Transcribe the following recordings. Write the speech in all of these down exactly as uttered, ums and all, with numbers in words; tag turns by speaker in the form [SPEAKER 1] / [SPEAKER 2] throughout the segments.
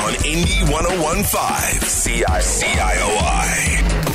[SPEAKER 1] on Indie one oh one point five C I O I.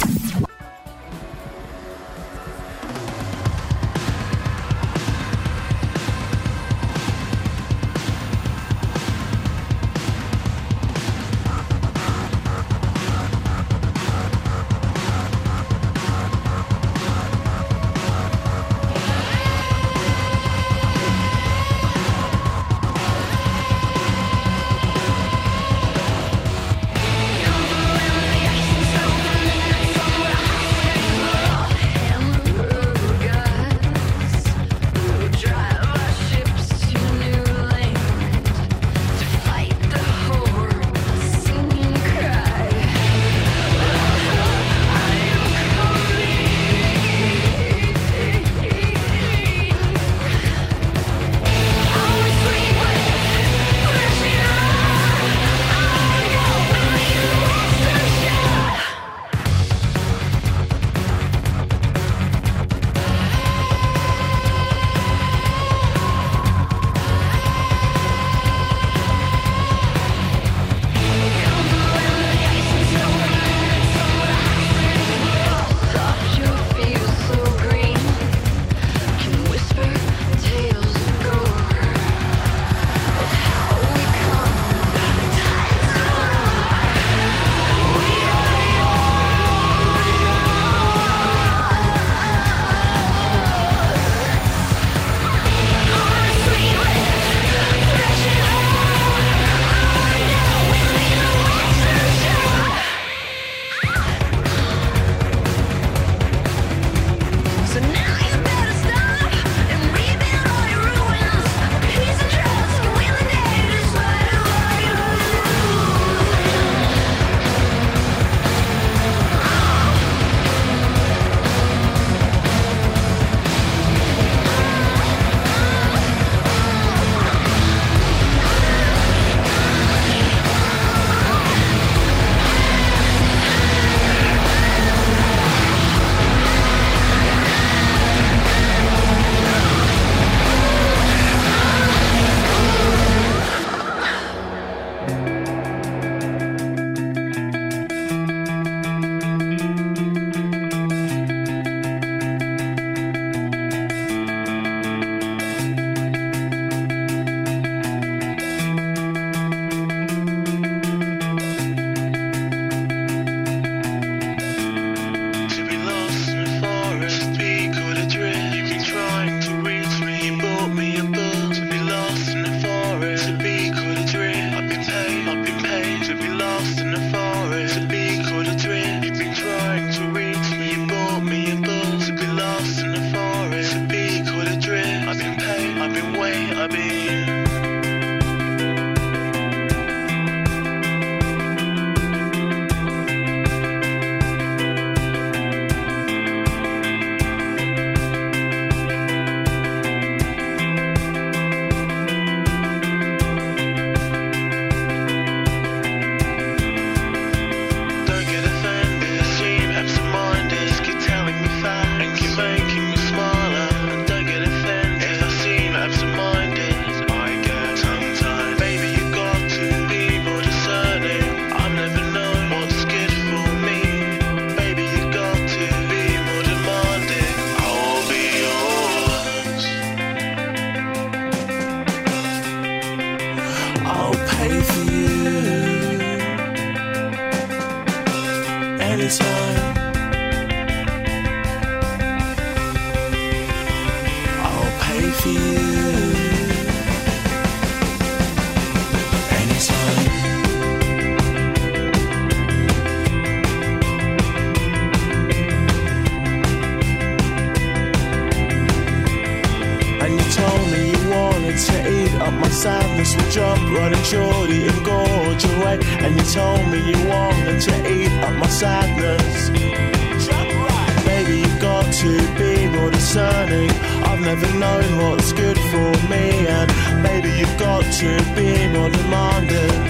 [SPEAKER 2] Sadness will jump, running shorty and gorge away. And you told me you wanted to eat up my sadness. Right. Baby, you've got to be more discerning. I've never known what's good for me. And baby, you've got to be more demanding.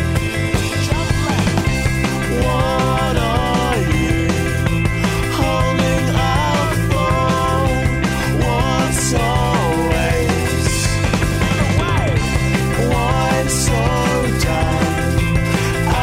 [SPEAKER 2] Right. What are you holding out for? What's all so down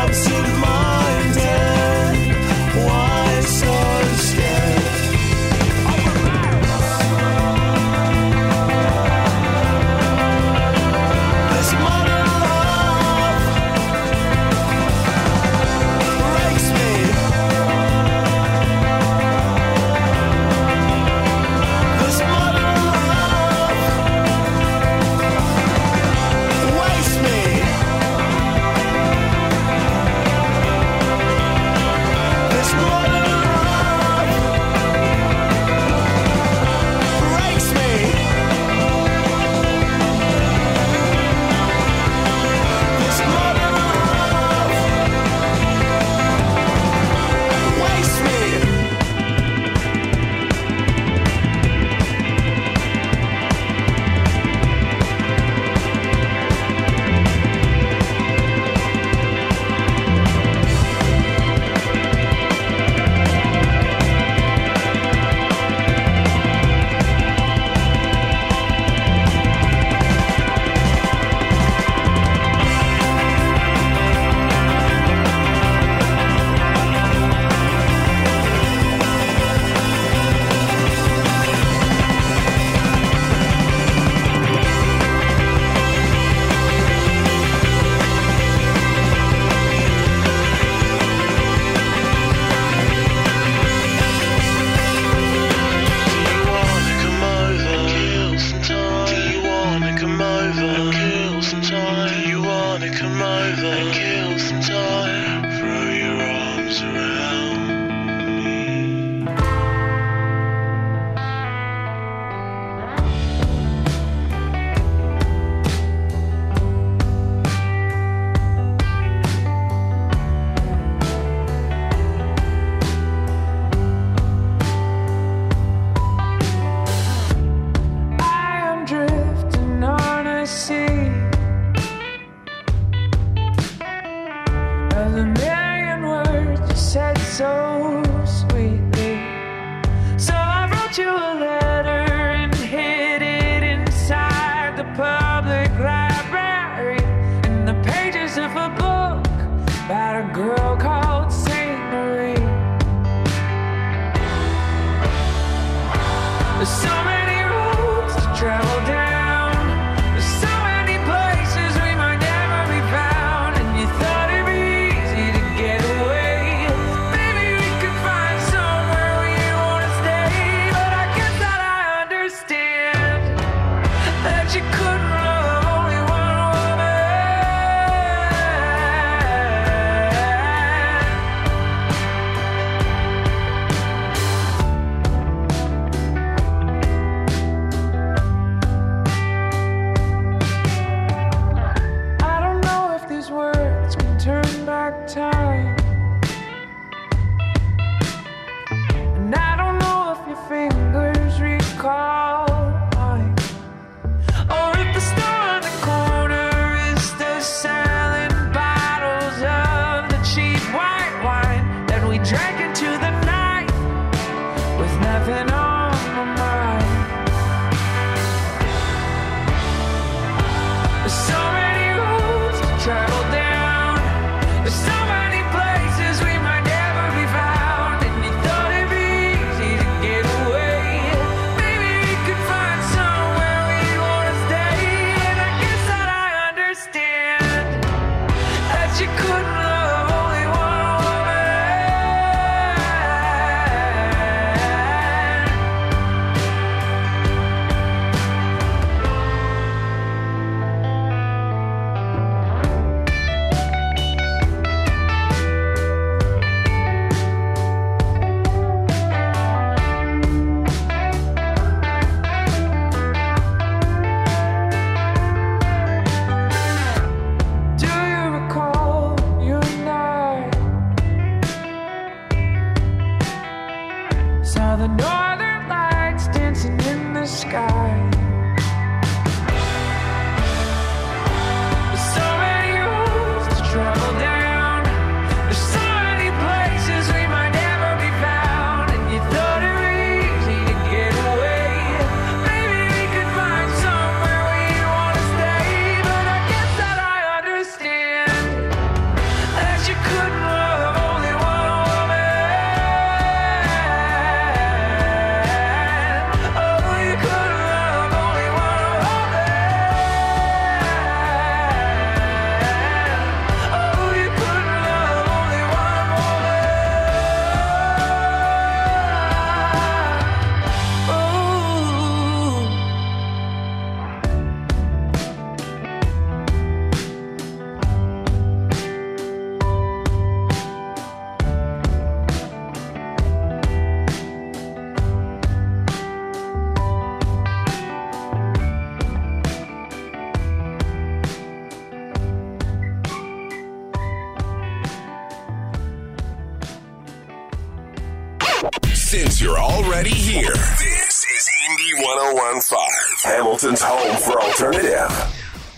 [SPEAKER 1] Since you're already here, this is Indie one oh one point five, Hamilton's home for alternative.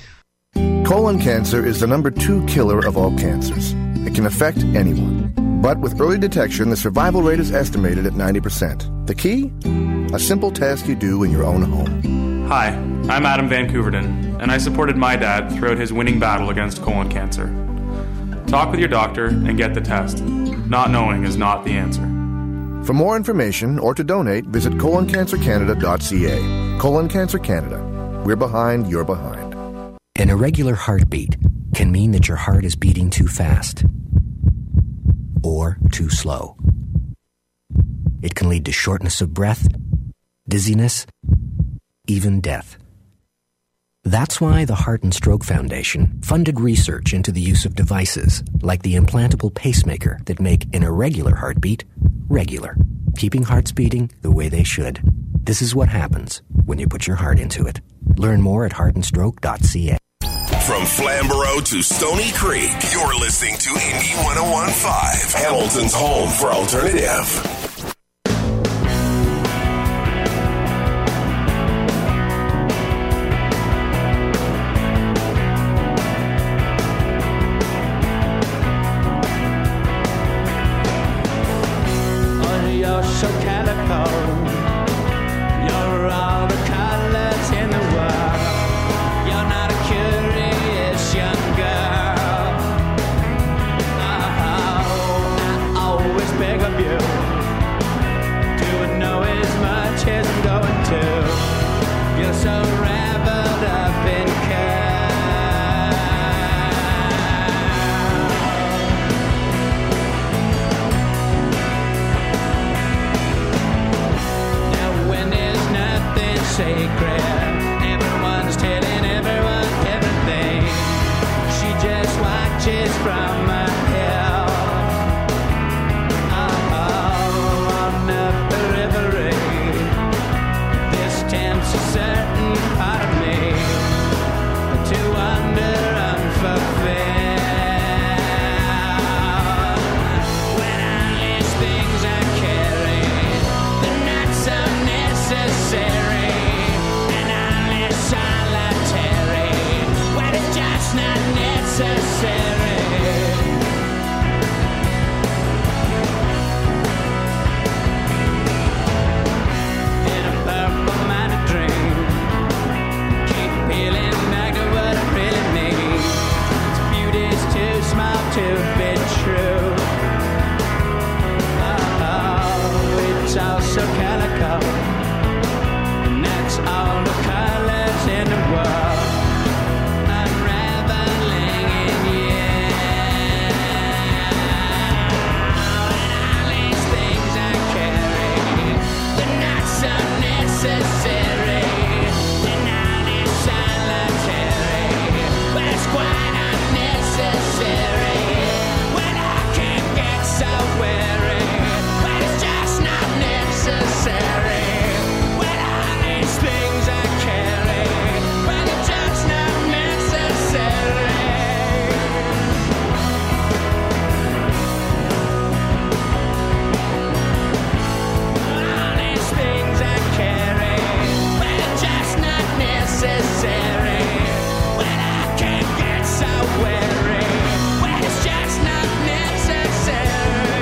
[SPEAKER 3] Colon cancer is the number two killer of all cancers. It can affect anyone. But with early detection, the survival rate is estimated at ninety percent. The key? A simple test you do in your own home.
[SPEAKER 4] Hi, I'm Adam Van Couverden, and I supported my dad throughout his winning battle against colon cancer. Talk with your doctor and get the test. Not knowing is not the answer.
[SPEAKER 3] For more information or to donate, visit colon cancer canada dot c a. Colon Cancer Canada. We're behind, you're behind.
[SPEAKER 5] An irregular heartbeat can mean that your heart is beating too fast or too slow. It can lead to shortness of breath, dizziness, even death. That's why the Heart and Stroke Foundation funded research into the use of devices like the implantable pacemaker that make an irregular heartbeat regular, keeping hearts beating the way they should. This is what happens when you put your heart into it. Learn more at heart and stroke dot c a.
[SPEAKER 1] From Flamborough to Stony Creek, you're listening to Indie one oh one point five, Hamilton's home for alternative.
[SPEAKER 2] So calico, you're all the colors in the world. You're not a curious young girl. Oh, I always beg of you to know as much as I'm going to. You're so wrapped up in care. Sacred. Everyone's telling everyone everything. She just watches from a hill. Oh, on up the river. This tempts a certain part of me to wander unfulfilled. When I list things I carry, they're not so necessary. Not necessary. In a purple minded dream, keep peeling back to what I really need. Its beauty's too small to be true. Oh, it's all so calico, and that's all the colors in the world. Necessary, denial is solitary, but it's quite unnecessary. When I can't get so weary, but it's just not necessary. When all these things I carry, but it's just not necessary. All these things I carry, necessary. When I can't get so weary, when it's just not necessary.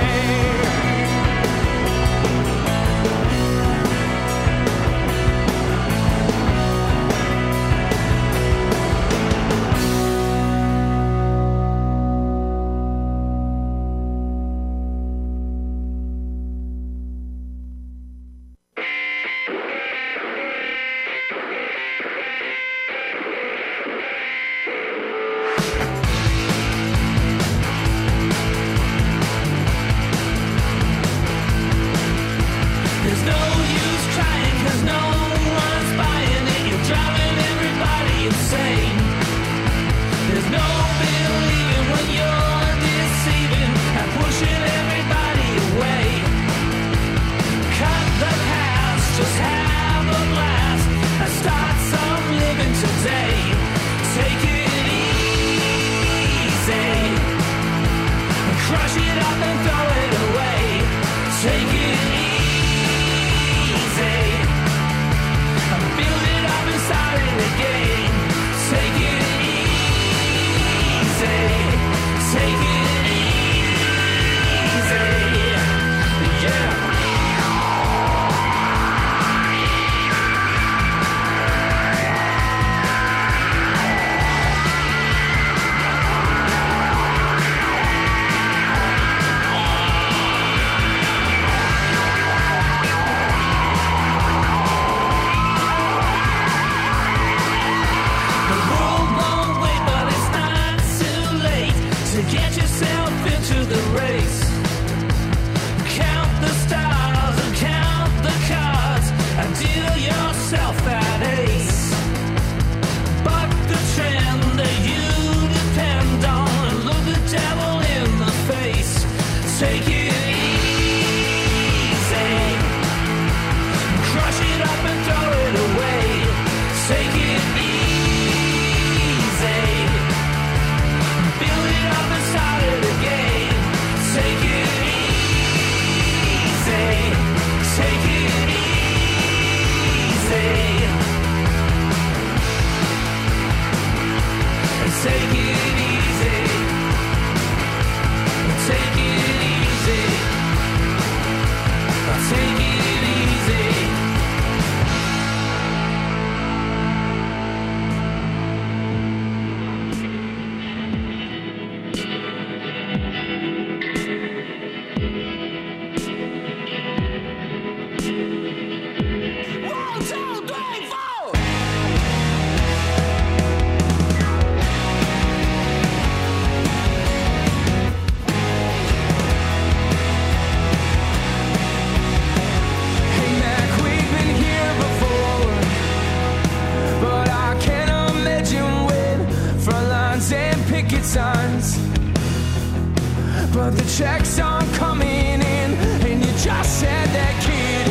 [SPEAKER 6] but the checks aren't coming in, and you just had that kid.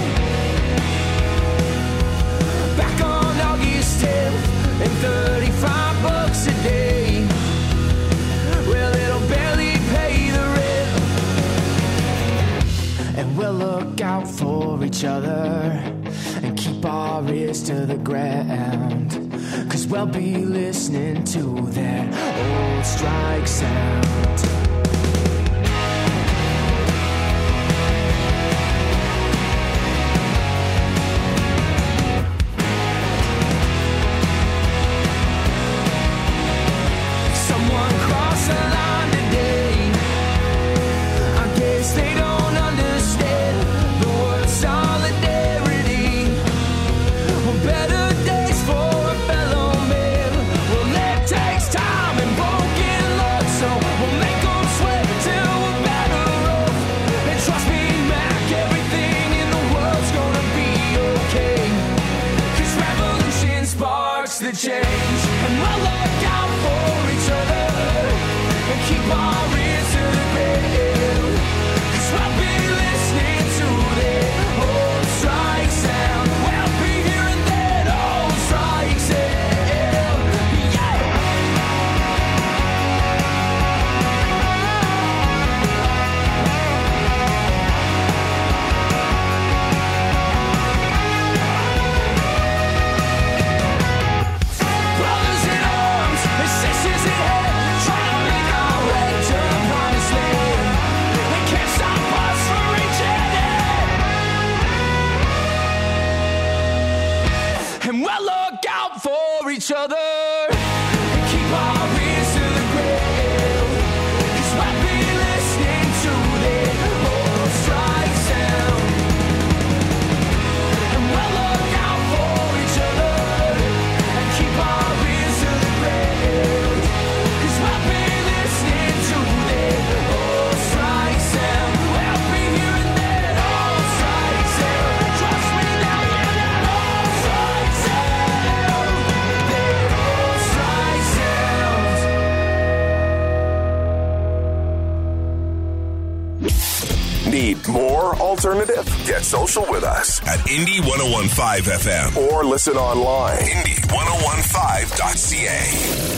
[SPEAKER 6] Back on August tenth, and thirty-five bucks a day. Well, it'll barely pay the rent. And we'll look out for each other and keep our ears to the ground, 'cause we'll be listening to that old strike sound. The change, and we'll look out for each other and keep our ears to the ground, 'cause we'll be listening to that old strike sound. We'll be hearing that old strike sound. Yeah. And we'll look out for each other and keep our ears to the ground, 'cause we'll be listening to that old strike sound. And we'll look out for each other and keep our ears to the ground, 'cause we'll be listening to that old strike sound. We'll be hearing that old strike sound. Trust me now, yeah, that old strike sound. That old strike sound.
[SPEAKER 1] Need more alternative? Get social with us at Indie ten fifteen F M or listen online. Indie ten fifteen dot C A.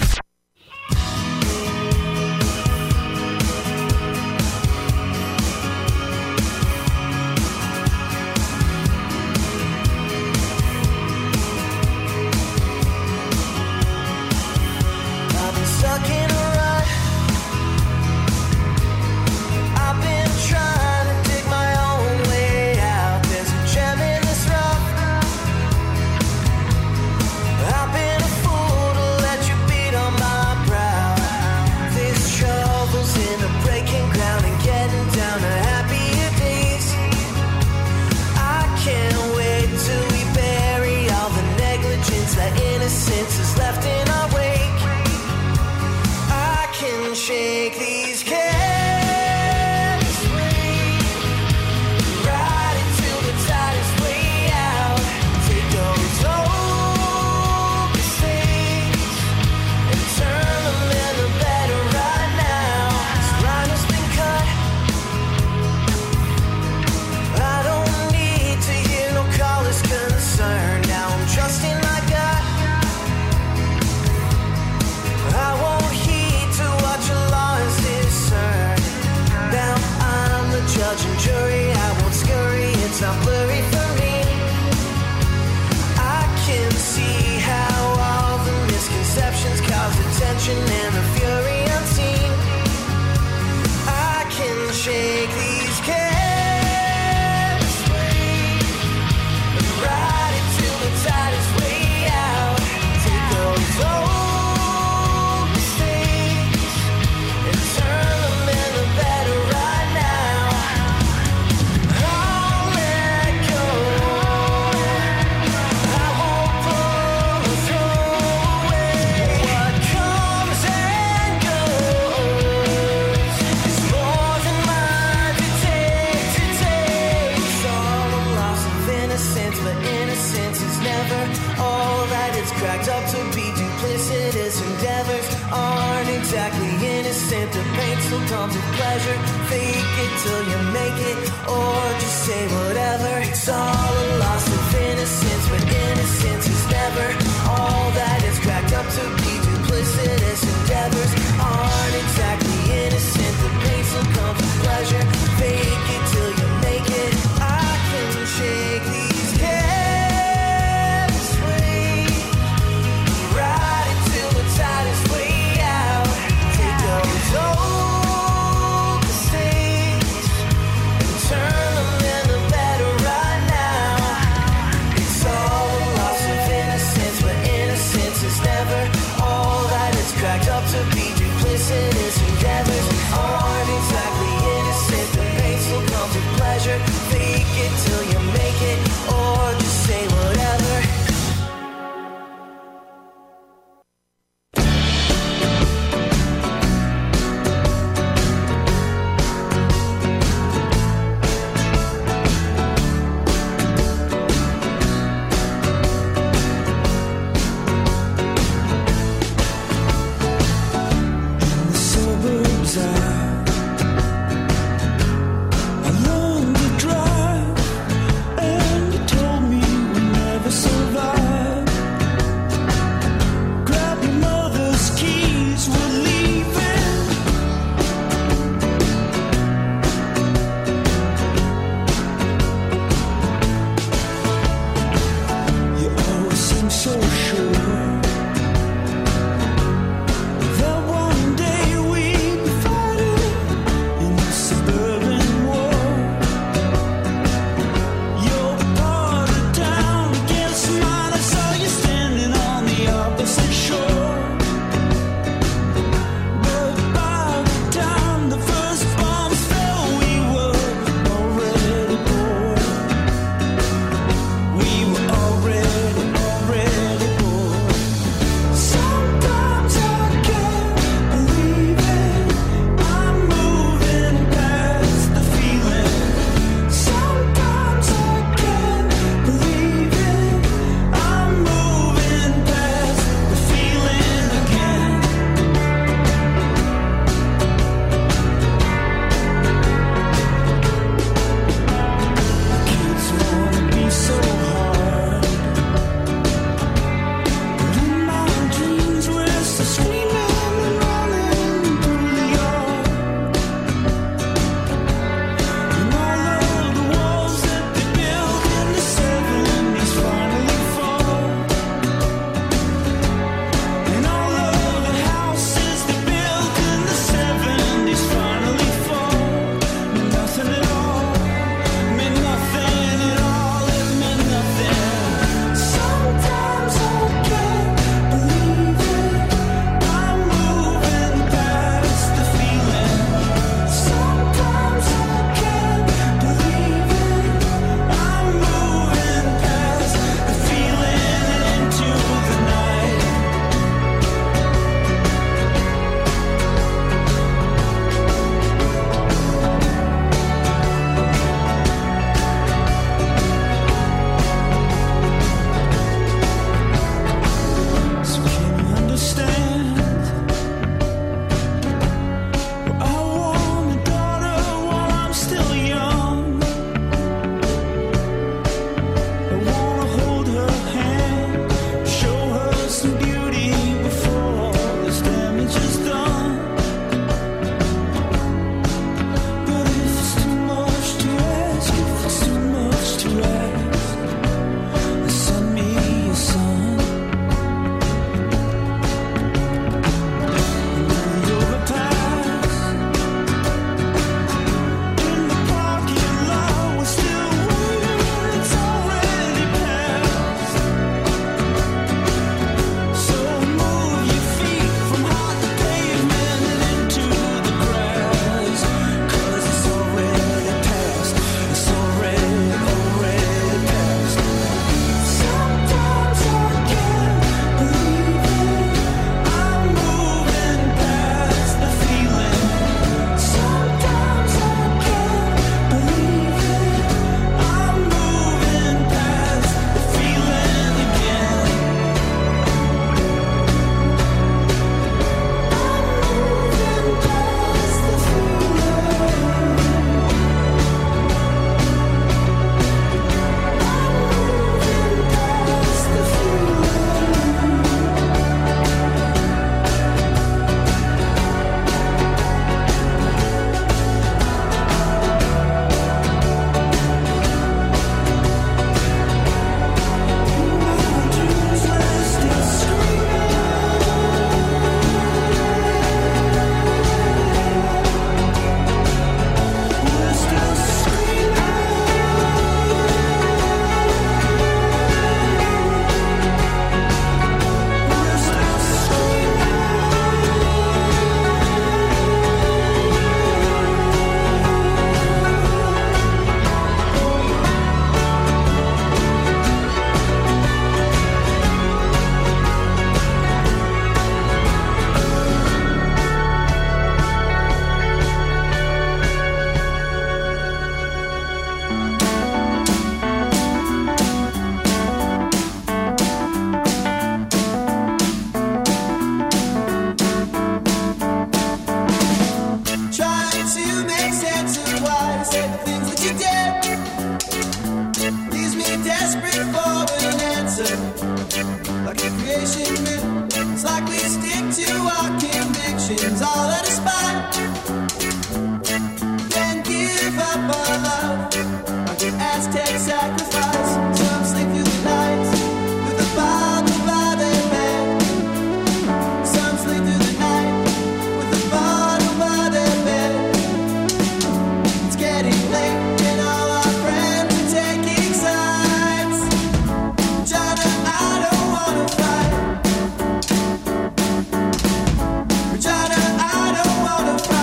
[SPEAKER 7] I've been stuck in a rut. I've been trying to dig my own way out. There's a gem in this rough. I've been a fool to let you beat on my brow. This trouble's in the breaking ground and getting down to happier days. I can't wait till we bury all the negligence that innocence is left in our wake. I can shake these cans free, ride it till the tide is way out. Take those old mistakes and turn them into better right now. This line has been cut. I don't need to hear no callers concerned. Now I'm trusting my gut. I won't heed to what your laws discern. Now I'm the judge and jury. I won't scurry, it's not blurry for me. I can see how all the misconceptions cause attention and the fury unseen. I can shake these cans free and ride it till the tide is way out. Take those old mistakes and turn them into better right now. I'll let go. I won't pull or throw away. What comes and goes is more than mine to take, to take. It's all a loss of innocence, but innocence is never all that it's cracked up to be. Duplicitous endeavors aren't exactly innocent. The pain still comes with pleasure. till you make it, or just say whatever. It's all a loss of innocence, but innocence is never all that it's cracked up to be. Duplicitous endeavors aren't exactly innocent. The pain still comes with pleasure. Fake it till you make it. I can shake these careless ways. Ride it till the tide is way out. Take those old mistakes and turn them into better right now. give up our love like an Aztec sacrifice. Some sleep through the night with a Bible by their bed. Some sleep through the night with a bottle by their bed. It's getting late and all our friends are taking sides. Regina, I don't wanna fight. Regina, I don't wanna fight.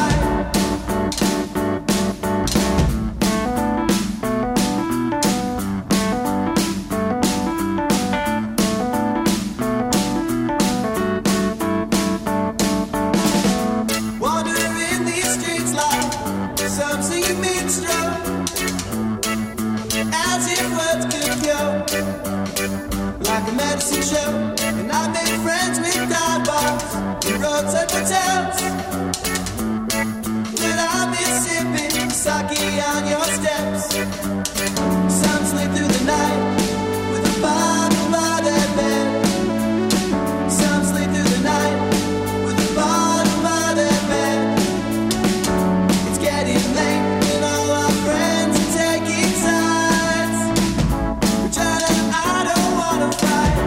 [SPEAKER 7] Wandering these streets like some singing minstrel, as if words could cure, like a medicine show. And I made friends with dive bars and roadside hotels, but I miss sipping sake on your steps. Some sleep through the night with a bottle by their bed. Some sleep through the night with a bottle by their bed. It's getting late and all our friends are taking sides. Regina, I don't wanna fight.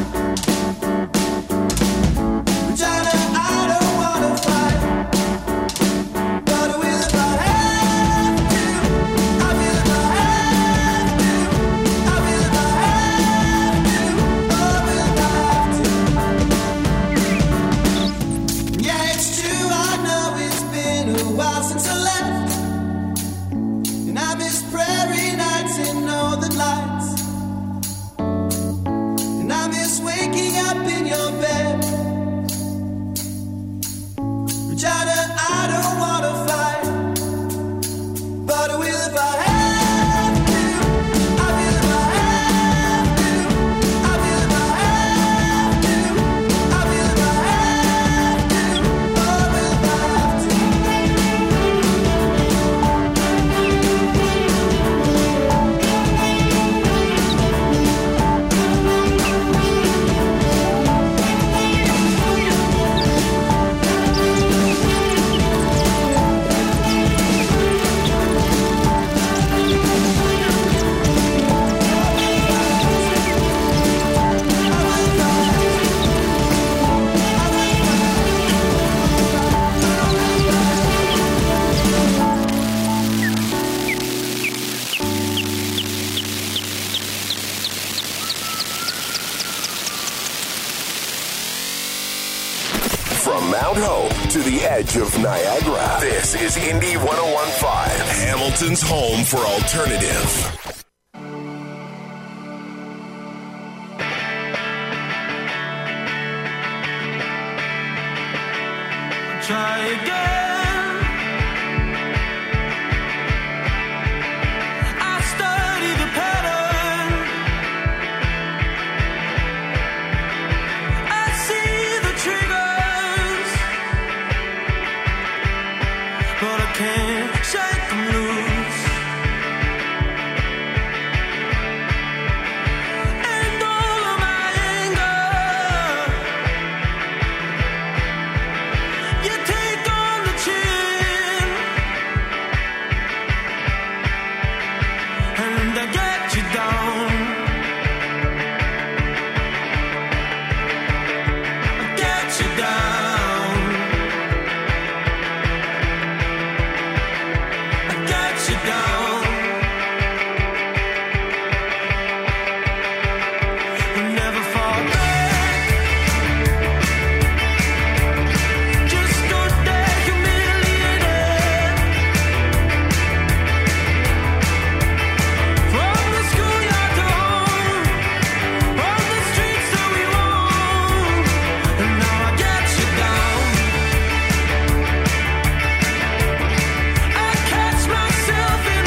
[SPEAKER 7] Regina, I don't wanna fight. But I will if I have to. I will if I have to. I will if I have to. Oh, I will if I have to. Yeah, it's true, I know it's been a while since I left. And I miss prairie nights and northern lights. And I miss waking up in your bed. Regina, I don't wanna fight. But I will if I have to. I will if I have to. I will if I have to. I will if I have to. Oh, I will if I have to.
[SPEAKER 1] From Mount Hope to the edge of Niagara, this is Indy one oh one point five, Hamilton's home for alternative.
[SPEAKER 6] Try again. I study the pattern. I see the triggers, but I can't shake them loose. And all of my anger, you take on the chin, and I get you down. I get you down. I get you down. We never fall back. Just stood there humiliated. From the schoolyard to home, on the streets that we roam, and now I get you down. I catch myself in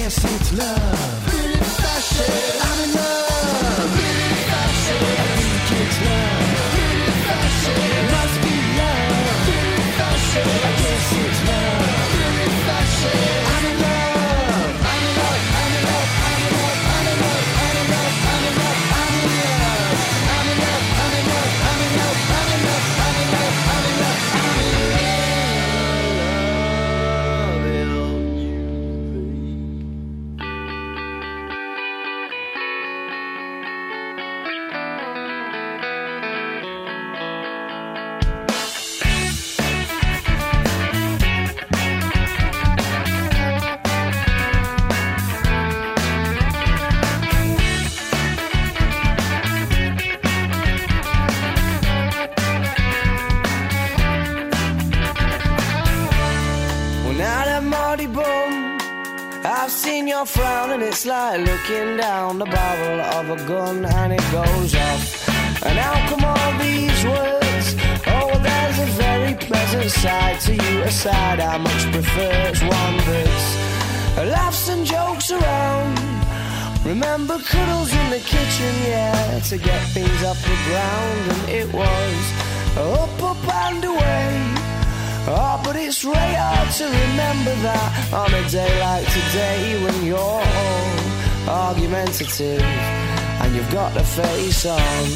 [SPEAKER 2] guess it's love. Pretty fashion. I'm in love. Pretty fashion. I think it's love. Pretty fashion. It must be love. Pretty fashion. I guess it's love. Pretty fashion. I'm in love. I'm in love. I'm in love. I'm in love. I'm in love. I'm in love. I'm in love. I'm in love. I'm in love. I'm in love. I'm in love. I'm in love. I'm in love. I'm in love. I'm in love. Your frown and it's like looking down the barrel of a gun and it goes off. And how come all these words? Oh, there's a very pleasant side to you, a side I much prefer. It's one that's laughs and jokes around. Remember cuddles in the kitchen, yeah, to get things off the ground. And it was up, up and away. Oh, but it's really hard to remember that on a day like today when you're all argumentative and you've got the face on.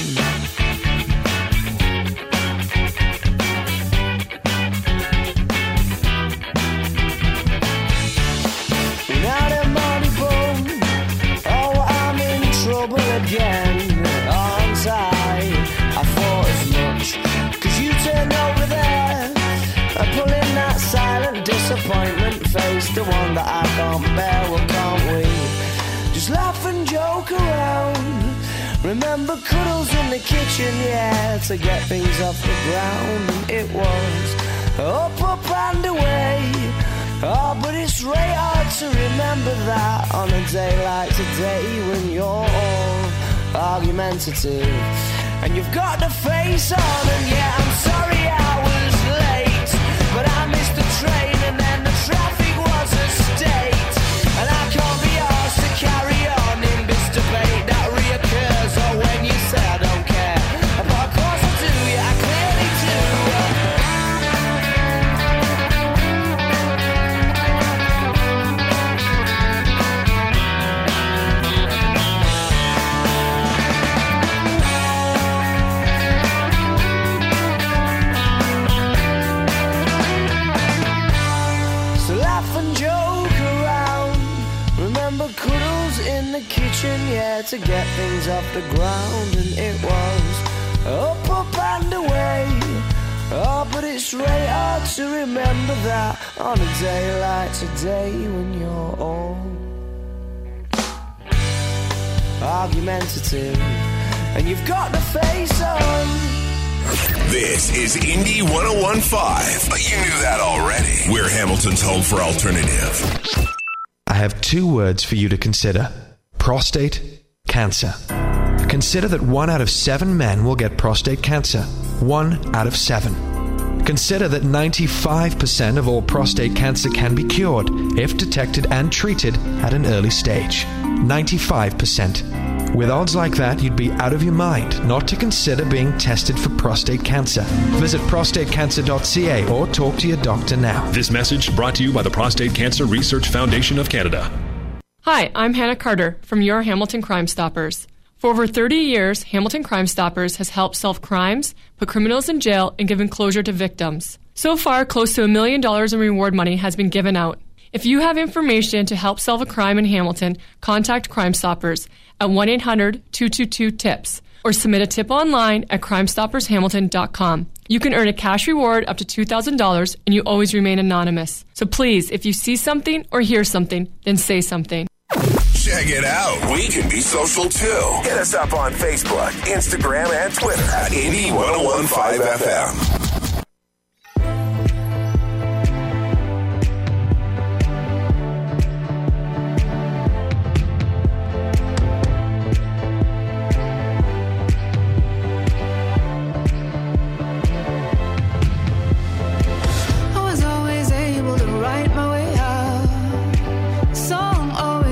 [SPEAKER 2] Now the money boom, oh, I'm in trouble again, aren't I? I thought as much, cause you turned over there. I'm pulling that silent disappointment face, the one that I can't bear. Well, can't we just laugh and joke around? Remember cuddles in the kitchen, yeah, to get things off the ground. And it was up, up and away. Oh, but it's really hard to remember that on a day like today when you're all argumentative and you've got the face on. And yeah, I'm sorry I was late, but I missed the train and then the traffic was a state. And I can't be asked to carry on in this debate that reoccurs. Or when you say I don't care, but of course I do, yeah, I clearly do. Yeah, to get things off the ground. And it was up, up and away. Oh, but it's really hard to remember that on a day like today when you're all argumentative and you've got the face on.
[SPEAKER 1] This is Indie one oh one point five, but you knew that already. We're Hamilton's home for alternative.
[SPEAKER 8] I have two words for you to consider. Prostate cancer. Consider that one out of seven men will get prostate cancer. One out of seven. Consider that ninety-five percent of all prostate cancer can be cured if detected and treated at an early stage. ninety-five percent. With odds like that, you'd be out of your mind not to consider being tested for prostate cancer. Visit prostate cancer dot c a or talk to your doctor now.
[SPEAKER 9] This message brought to you by the Prostate Cancer Research Foundation of Canada.
[SPEAKER 10] Hi, I'm Hannah Carter from your Hamilton Crime Stoppers. For over thirty years, Hamilton Crime Stoppers has helped solve crimes, put criminals in jail, and given closure to victims. So far, close to a million dollars in reward money has been given out. If you have information to help solve a crime in Hamilton, contact Crime Stoppers at one eight hundred two two two TIPS or submit a tip online at crime stoppers hamilton dot com. You can earn a cash reward up to two thousand dollars and you always remain anonymous. So please, if you see something or hear something, then say something.
[SPEAKER 1] Check it out. We can be social too. Hit us up on Facebook, Instagram, and Twitter at Indie one oh one point five F M.
[SPEAKER 6] I was always able to write my way out. Song always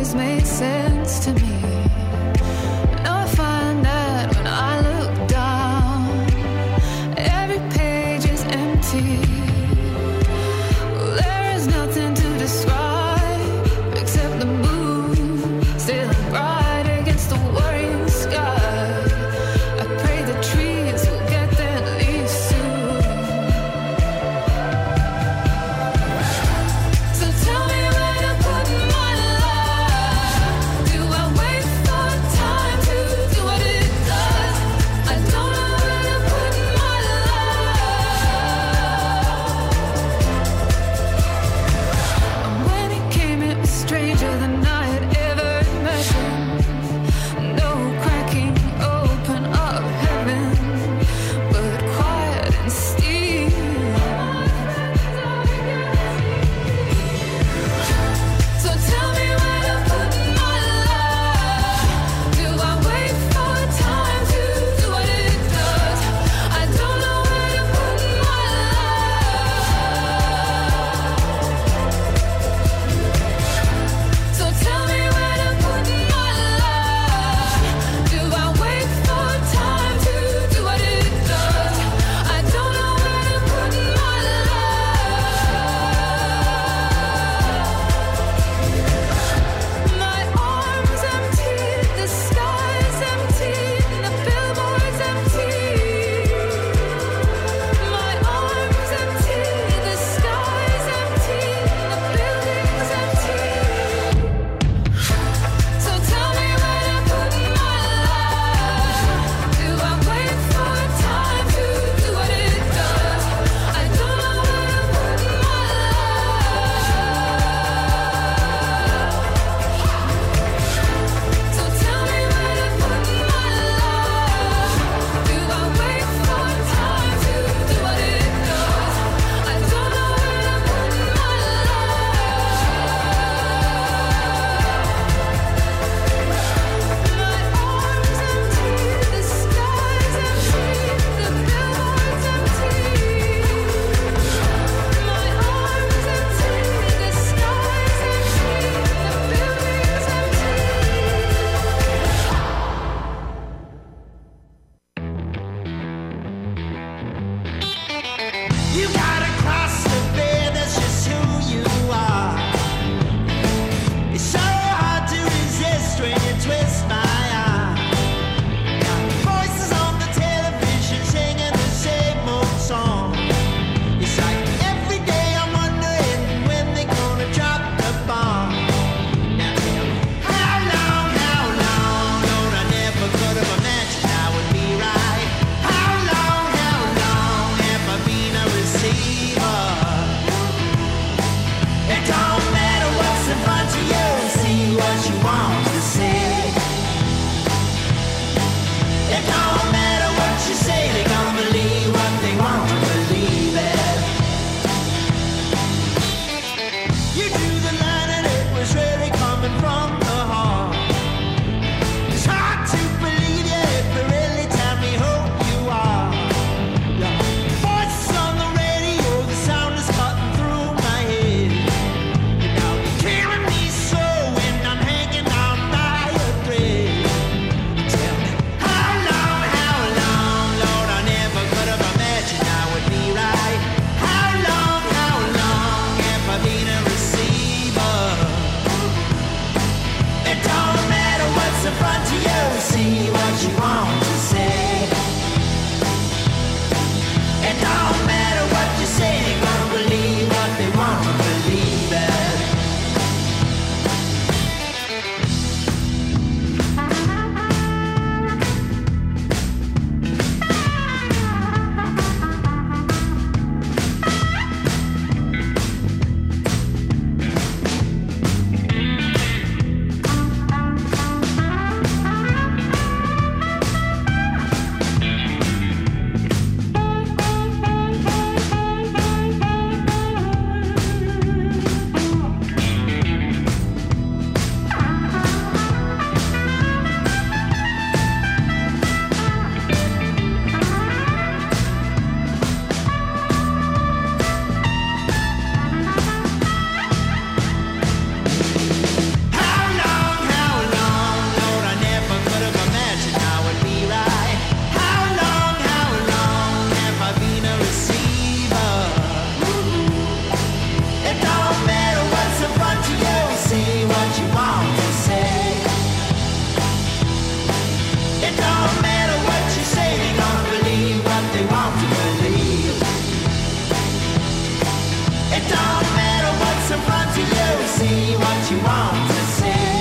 [SPEAKER 7] want to say.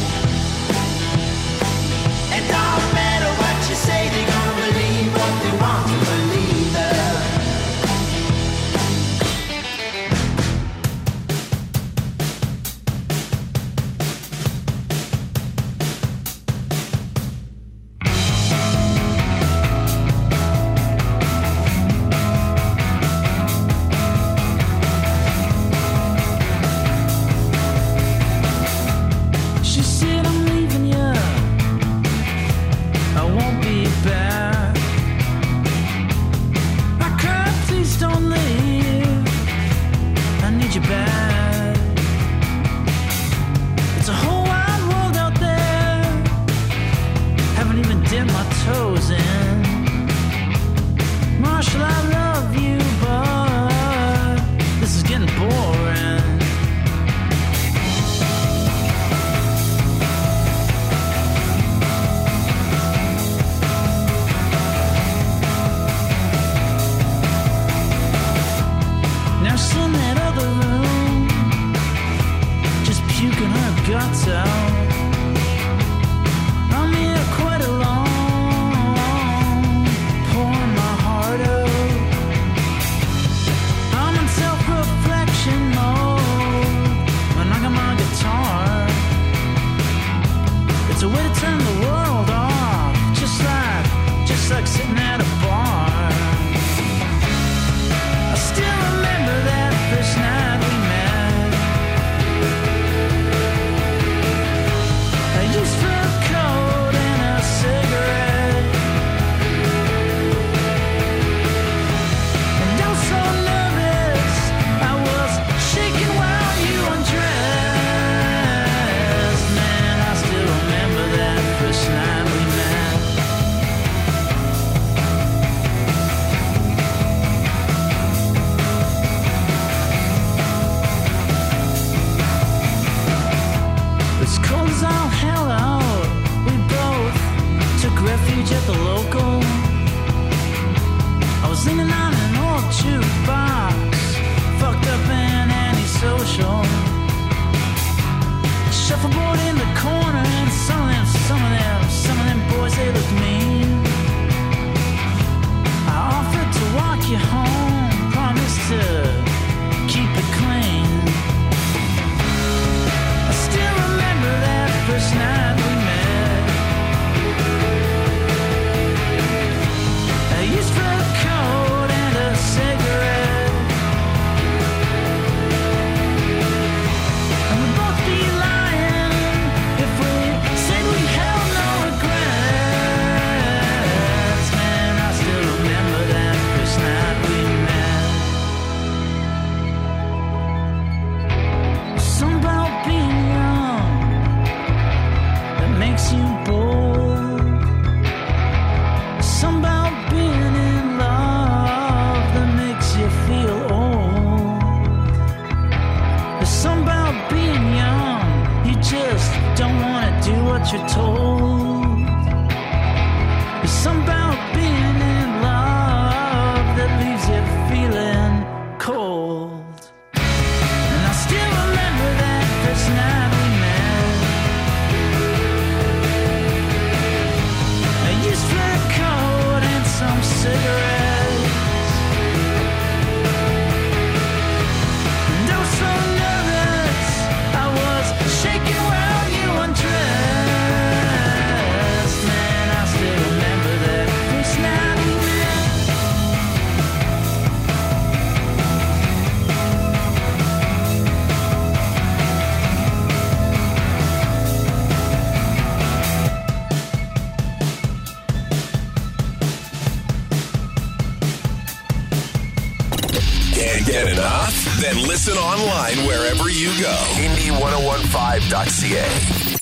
[SPEAKER 7] It don't matter what you say, they're gonna believe what they want to believe. uh. She said, I'm leaving you, I won't be back. I cried, please don't leave, I need you back. It's a whole wide world out there, haven't even dipped my toes in. Marshall, I love you, but this is getting boring. Nurse in that other room, just puking her guts out. I'm here quite alone, pouring my heart out. I'm in self-reflection mode when I got my guitar. It's a way to turn the world off, just like, just like sitting at a bar. I still remember that first night we met. I used for a coat and a cigarette, and I was so nervous I was shaking while you undressed. Man, I still remember that first night we met. It's cold as all hell out. We both took refuge at the local. I was leaning on an old jukebox, fucked up and antisocial. Shuffleboard in the corner, and some of them, some of them, some of them boys, they look mean. I offered to walk you home, promised to keep it clean. I still remember that first night we met. I used for a coat and a cigarette, and we'd both be lying if we said we held no regrets. Man, I still remember that first night we met. Something about being young that makes you bold. Something about being in love that makes you feel old. There's something about being young, you just don't want to do what you're told. There's something about being in love that leaves you feeling cold. And I still remember that first night we met. I used for a coat and some cigarettes, and I was so nervous I was shaking while you undressed. Man, I still remember that first night we met.
[SPEAKER 1] Can't get enough? Then listen online wherever you go. Indie ten fifteen dot c a.